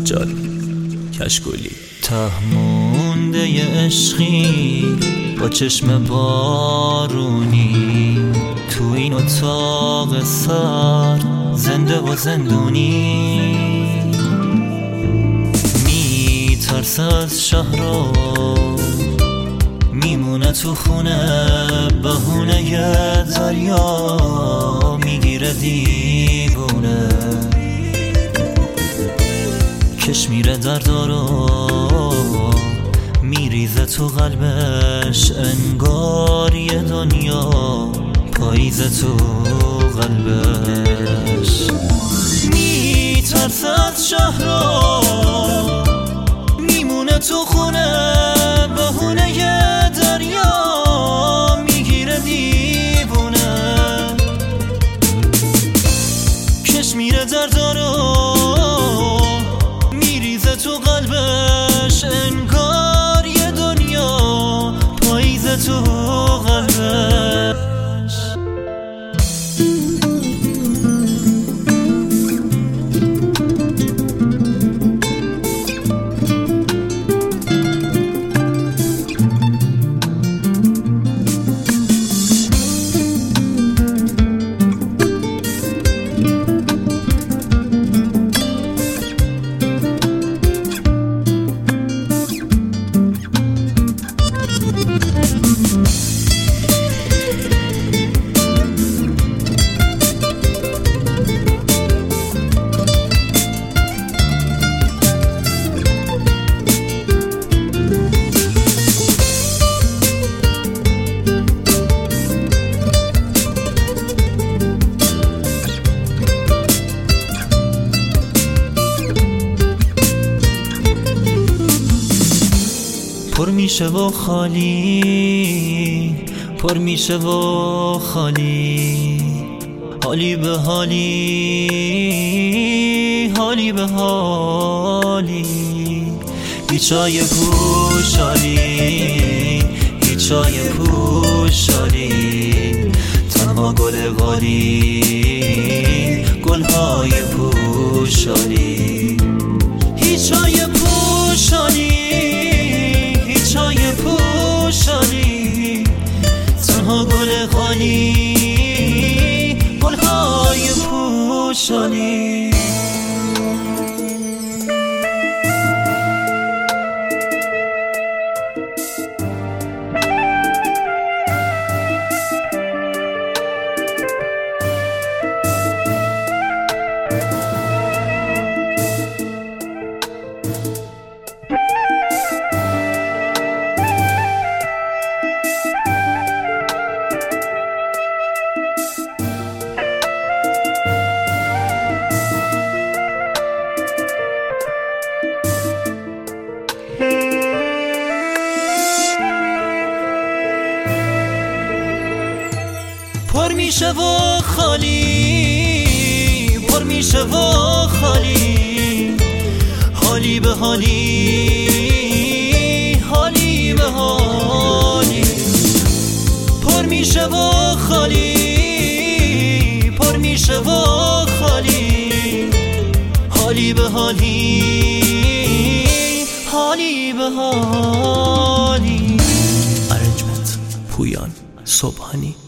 جان کشکولی. تهمونده ی عشقی با چشم بارونی، تو این اتاق سر زنده و زندونی. میترسه از شهر میمونه تو خونه، بهونه ی دریا میگیره دیوونه. کش میره دردارو میریزه تو قلبش، انگار یه دنیا پاییزه تو قلبش. میترسه از شهرها میمونه تو خونه، بهونه ی دریا میگیره دیوونه. کش میره دردارو میریزه تو قلبش، انگار یه دنیا پاییزه تو قلبش. پر میشه و خالی، پر میشه و خالی، حالی به حالی، حالی به حالی. هیچای پوشالی، هیچای پوشالی، تنها گل غالی، گلهای پوشالی. هیچای پوشالی، هیچای پوشالی، تنها گل خالی، گلهای پوشالی. پر میشه و خالی، پر میشه و خالی، حالی به حالی، حالی به حالی. پر میشه و خالی، پر میشه و خالی، حالی به حالی، حالی به حالی. ارنجمنت پویان صبحانی.